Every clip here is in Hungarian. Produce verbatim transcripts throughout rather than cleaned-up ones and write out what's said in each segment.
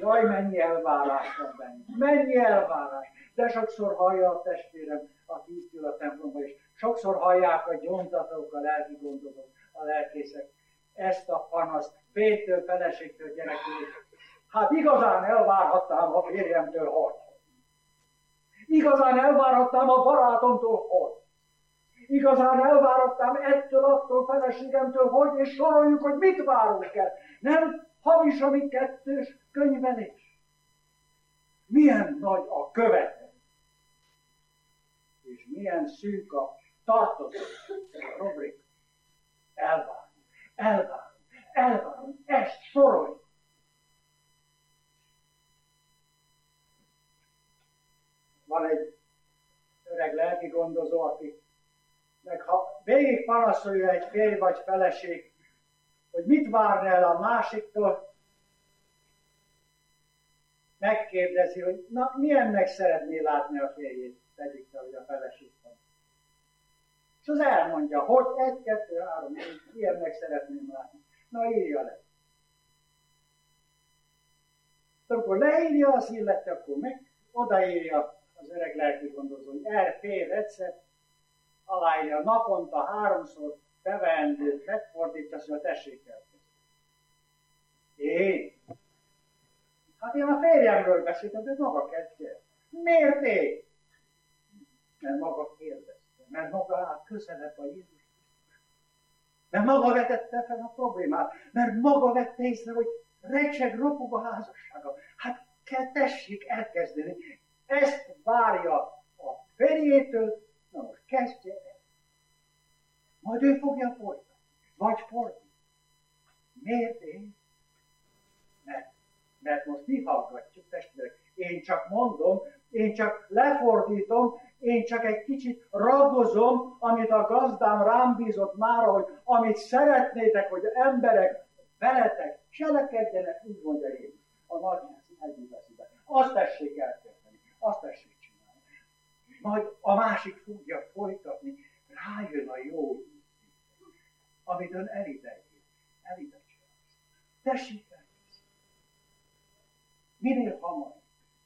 Jaj, mennyi elvárás van benne, mennyi elvárás. De sokszor hallja a testvérem, aki itt ül a templomban, és sokszor hallják a gyóntatók, a lelki gondozók, a lelkészek ezt a panaszt, férjtől, feleségtől, gyerektől. Hát igazán elvárhattam a férjemtől, hogy? Igazán elvárhattam a barátomtól, hogy? Igazán elvárhattam ettől, attól, feleségemtől, hogy? És soroljuk, hogy mit várunk el. Nem hamis, ami kettős könyvelés. Milyen nagy a követelés. És milyen szűk a tartozó rubrik. Elvárunk, elvárunk, elvárunk, ezt soroljuk. Van egy öreg lelki gondozó, aki meg ha végig panaszolja egy férj vagy feleség, hogy mit várna el a másiktól, megkérdezi, hogy na, milyennek szeretné látni a férjét, tegyük fel, hogy a feleség van. És az elmondja, hogy egy, kettő, három, négy, ilyennek szeretném látni. Na, írja le. Akkor leírja az illető, akkor meg odaírja az öreg lelki gondozó, hogy er pé recept, aláírja naponta háromszor beveendőt, megfordítja, hogy tessék el. Én? Hát én a férjemről beszéltem, de maga kezdje. Miért én? Mert maga kérdezte, mert maga áll közelebb a Jézus. Mert maga vetette fel a problémát, mert maga vette észre, hogy recseg, ropog a házassága. Hát kell, tessék elkezdeni. Ezt várja a férjétől, na most kezdje el. Majd ő fogja folytatni, vagy fordítani. Miért én? Mert, mert most mi hallgatjuk, testvérek? Én csak mondom, én csak lefordítom, én csak egy kicsit ragozom, amit a gazdám rám bízott mára, hogy amit szeretnétek, hogy emberek veletek cselekedjenek, úgy mondja Jézus. A nagyház együtteszében. Azt tessék elkezdeni, azt tessék csinálni. Majd a másik fogja folytatni, rájön a jó íz, amit ön elideljél, elideljél. Tessék elkezdeni. Minél hamarabb.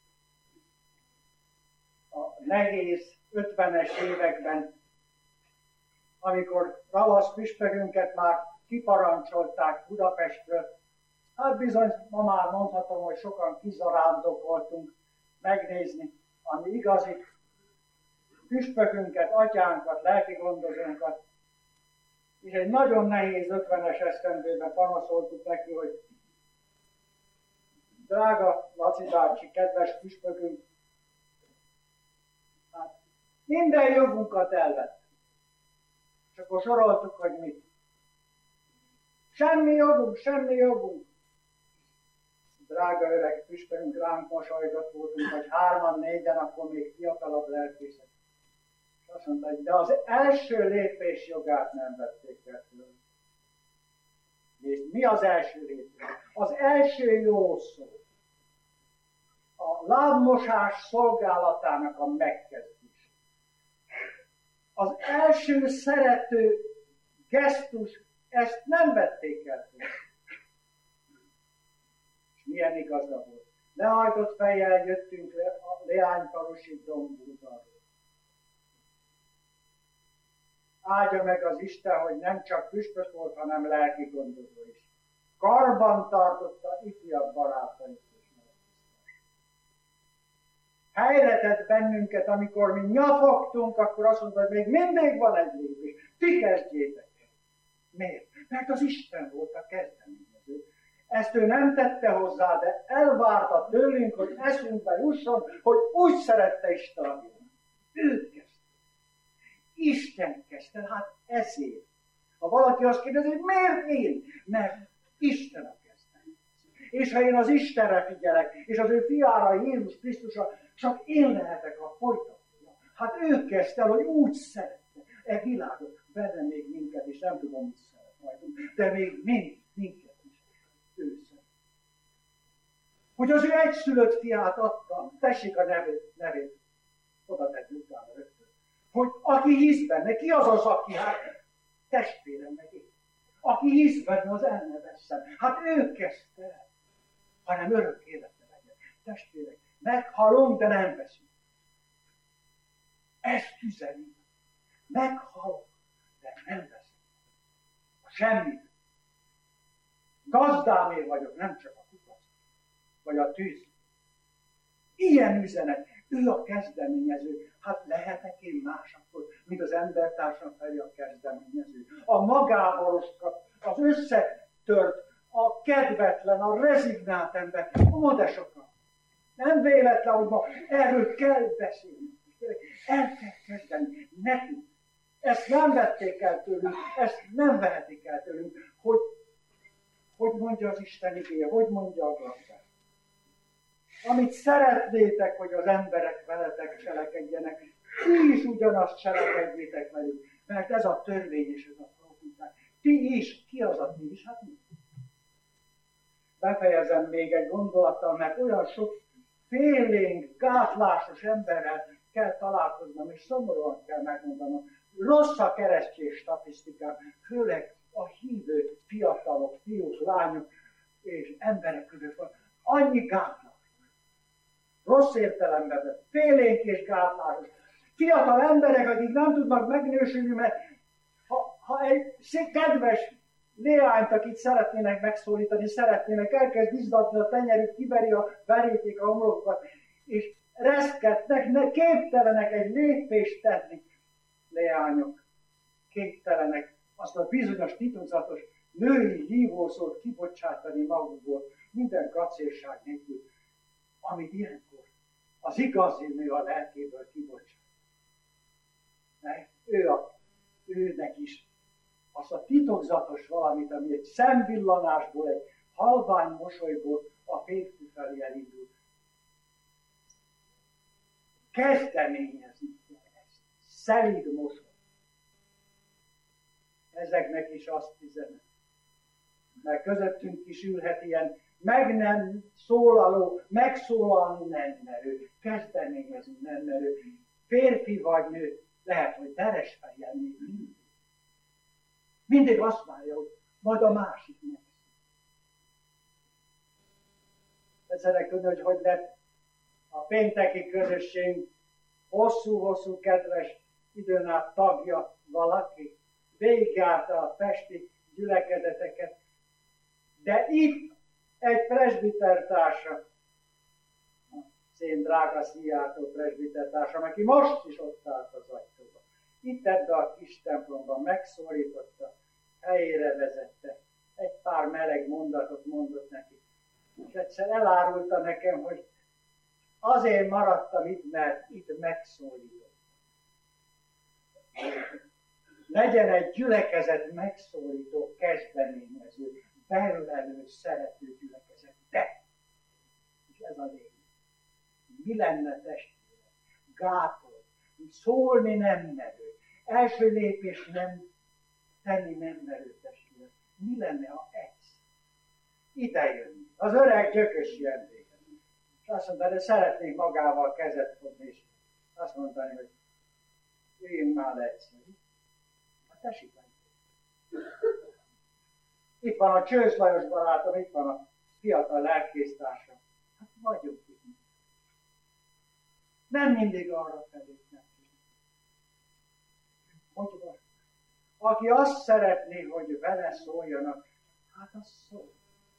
A nehéz ötvenes években, amikor ravasz püspökünket már kiparancsolták Budapestről, hát bizony, ma már mondhatom, hogy sokan kizarándokoltunk megnézni, ami igazi püspökünket, atyánkat, lelki gondozónkat, és egy nagyon nehéz ötvenes esztendőben panaszoltuk neki, hogy drága Laci bácsi, kedves püspökünk, hát minden jogunkat elvett. És akkor soroltuk, hogy mit. Semmi jogunk, semmi jogunk. Drága öreg püspökünk ránk mosolygott voltunk, hogy hárman, négyen, akkor még fiatalabb lelkészek. És azt mondta, hogy de az első lépés jogát nem vették el tőle. És mi az első lépés? Az első jó szó. A lábmosás szolgálatának a megkezdés. Az első szerető gesztus, ezt nem vették el tőle. És milyen igaza volt. Lehajtott fejjel jöttünk le a leányfalusi Dombúzarról. Áldja meg az Isten, hogy nem csak püspök volt, hanem lelki gondozó is. Karban tartotta ifjabb barátait és megtisztelést. Helyre tett bennünket, amikor mi nyafogtunk, akkor azt mondta, hogy még mindig van egy lépés. Ti kezdjétek el. Miért? Mert az Isten volt a kezdeményező. Ezt ő nem tette hozzá, de elvárta tőlünk, hogy eszünkbe jusson, hogy úgy szerette Isten a világot. Ő kezdte. Isten kezdte, hát ezért. Ha valaki azt kérdezi, hogy miért én? Mert Isten a kezdeményező. És ha én az Istenre figyelek, és az ő fiára, Jézus Krisztusra, csak én lehetek a folytatója. Hát ő kezdte el, hogy úgy szerette e világot, benne még minket, és nem tudom, mit szeret rajtunk, de még mind, minket is ő szeret. Hogy az ő egyszülött fiát adta, tessék a nevét, nevét oda tett utána rögtön. Hogy aki hisz benne, ki az az, aki hát testvérem meg én. Aki hisz benne, az el ne vesszen. Hát ő kezdte el, hanem örök életre testvérek, meghalunk, de nem veszünk. Ezt üzeni. Meghalok, de nem veszünk. Semmit. Gazdámé vagyok, nem csak a kupac, vagy a tűz. Ilyen üzenet. Ő a kezdeményező. Hát lehetek én más akkor, mint az embertársam felé a kezdeményező. A magávaloskat, az összetört, a kedvetlen, a rezignált ember. Ó, de sokan. Nem véletlen, hogy ma erről kell beszélni. El kell kezdeni. Nekünk. Ezt nem vették el tőlünk, ezt nem vehetik el tőlünk, hogy, hogy mondja az Isten igéje, hogy mondja a gazdák. Amit szeretnétek, hogy az emberek veletek cselekedjenek, ti is ugyanazt cselekedjétek velük, mert ez a törvény és ez a proféták. Ti is, ki az a ti is? Hát mi? Befejezem még egy gondolattal, mert olyan sok félénk, gátlásos emberrel kell találkoznom, és szomorúan kell megmondanom. Rossz a keresztény statisztikák, főleg a hívő fiatalok, fiúk, lányok és emberek között van. Annyi gátlás. Rossz értelemben vett, félénk és gátlásos. Fiatal emberek, akik nem tudnak megnősülni, mert ha, ha egy kedves léányt, akit szeretnének megszólítani, szeretnének, elkezd izdatni a tenyerük, kiveri a veríték a homlokukat, és reszketnek, ne képtelenek egy lépést tenni. Leányok képtelenek azt a bizonyos titokzatos női hívószót kibocsátani magukból, minden kacérság nélkül, amit ilyenkor az igazi nő a lelkéből kibocsát. Mert ő a, őnek is azt a titokzatos valamit, ami egy szemvillanásból, egy halvány mosolyból a férfi felé elindul. Kezdeményezni ezt. Szelíd mosoly. Ezeknek is azt üzenem. Mert közöttünk is ülhet ilyen meg nem szólaló, megszólalni nem merő, kezdeményezni nem merő. Férfi vagy nő, lehet, hogy deres fejjel még mindig. Mindig azt várja, hogy majd a másik megszól. Ezerek tudni, hogy hogy lett a pénteki közösség hosszú-hosszú kedves időn át tagja valaki, végigjárta a pesti gyülekezeteket, de itt egy presbitertársa, az én drága Szijjártó presbitertársam, aki most is ott állt az ajtóban. Itt ebbe a kis templomban megszólította, helyére vezette, egy pár meleg mondatot mondott neki. És egyszer elárulta nekem, hogy azért maradtam itt, mert itt megszólított. Legyen egy gyülekezet megszólító, kezdeményező, belülelő, szerető gyülekezet. De, és ez a lényeg. Mi lenne testvérek? Gátol, szólni nem merő, első lépés nem tenni nem merő testvérek. Mi lenne, ha egyszer ide jönni? Az öreg gyökös jön végül. És azt mondta, de szeretnék magával kezet fogni, és azt mondani, hogy üljünk már egyszer. Hát tessék meg. Itt van a Csősz Lajos barátom, itt van a fiatal lelkésztársam. Hát vagyunk itt. Nem mindig arra felé nekünk. Hogy van? Aki azt szeretné, hogy vele szóljanak, hát az szól.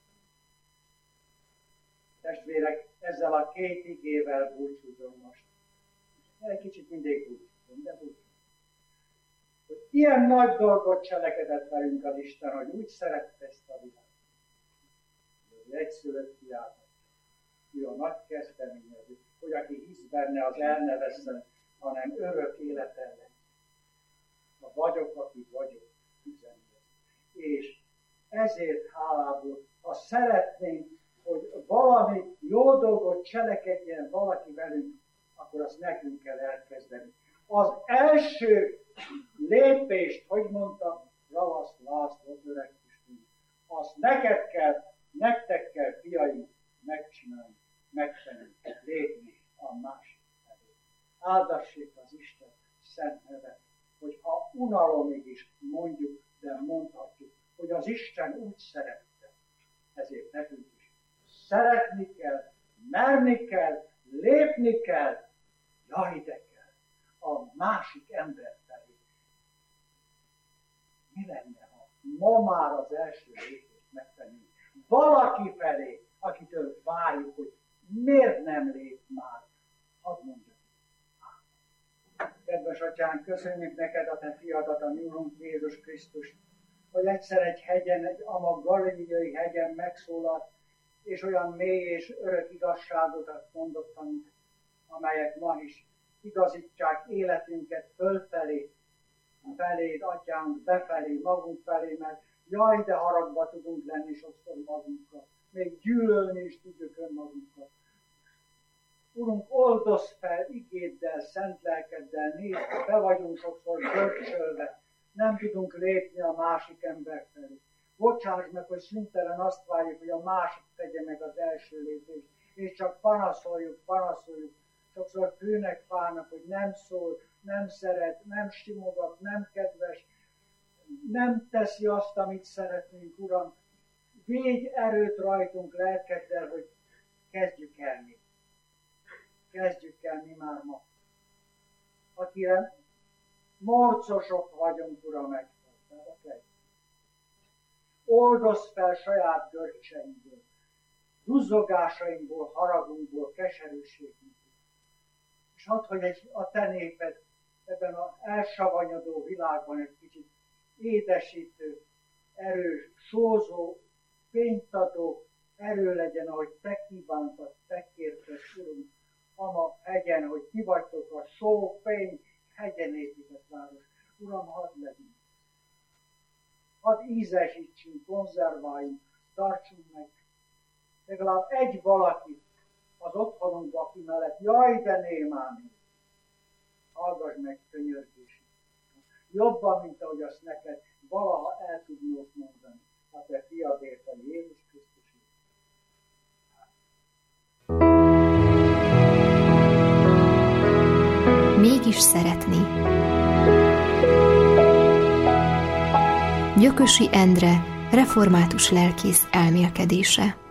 Testvérek, ezzel a két igével búcsúzom most. Egy kicsit mindig búcsúzom, de búcsúzom. Hogy ilyen nagy dolgot cselekedett velünk az Isten, hogy úgy szerette ezt a világot. Hogy egyszülött fiát, ő a nagy kezdeményező, hogy aki hisz benne, az el ne vesszen, hanem örök életen lesz. A vagyok, aki vagyok, üzenő. És ezért hálából, ha szeretnénk, hogy valami jó dolgot cselekedjen valaki velünk, akkor azt nekünk kell elkezdeni. Az első lépést, hogy mondtam, Ravasz László öreg Isten, azt neked kell, nektek kell, fiaim, megcsinálni, megtenni, lépni a másik felé. Áldassék az Isten szent neve, hogy ha unalomig is mondjuk, de mondhatjuk, hogy az Isten úgy szerette, ezért nekünk is szeretni kell, merni kell, lépni kell, jaj, de kell, a másik ember felé. Mi lenne, ha ma már az első lépést megtenni valaki felé, akitől várjuk, hogy miért nem lép már? Hadd mondjam. Kedves Atyánk, köszönjük neked a te fiadat, a mi Urunk Jézus Krisztust, hogy egyszer egy hegyen, egy a galileai hegyen megszólalt, és olyan mély és örök igazságokat mondott, amelyek ma is igazítják életünket fölfelé, feléd, Atyánk, befelé, magunk felé, mert jaj, de haragba tudunk lenni sokszor magunkkal. Még gyűlölni is tudjuk önmagunkat. Urunk, oldozz fel igéddel, szent lelkeddel, nézd, be vagyunk sokszor görcsölve, nem tudunk lépni a másik ember felé. Bocsáss meg, hogy szüntelen azt várjuk, hogy a másik tegye meg az első lépést, és csak panaszoljuk, panaszoljuk. Sokszor főnek fának, hogy nem szól, nem szeret, nem simogat, nem kedves, nem teszi azt, amit szeretnénk, Uram. Védj erőt rajtunk lelkeddel, hogy kezdjük el mi. Kezdjük el mi már ma. Akire morcosok vagyunk, Uram, egyszer. Okay. Oldozz fel saját görcseinkből, duzzogásainkból, haragunkból, keserűségünkből. És add, hogy egy, a te néped ebben az elsavanyodó világban egy kicsit édesítő, erős, sózó, fénytadó erő legyen, ahogy te kívántad, te kérted, Urunk, ama hegyen, hogy ti vagytok a só, fény, hegyen épített város. Uram, hadd legyünk. Hadd ízesítsünk, konzerváljunk, tartsunk meg. Legalább egy valakit az otthonunkba, aki mellett, jaj, de némán, hallgass meg könyörgését. Jobban, mint ahogy azt neked valaha el tudnók mondani. A te fiadért, a Jézus Krisztusért. Mégis szeretni. Gyökösi Endre, református lelkész elmélkedése.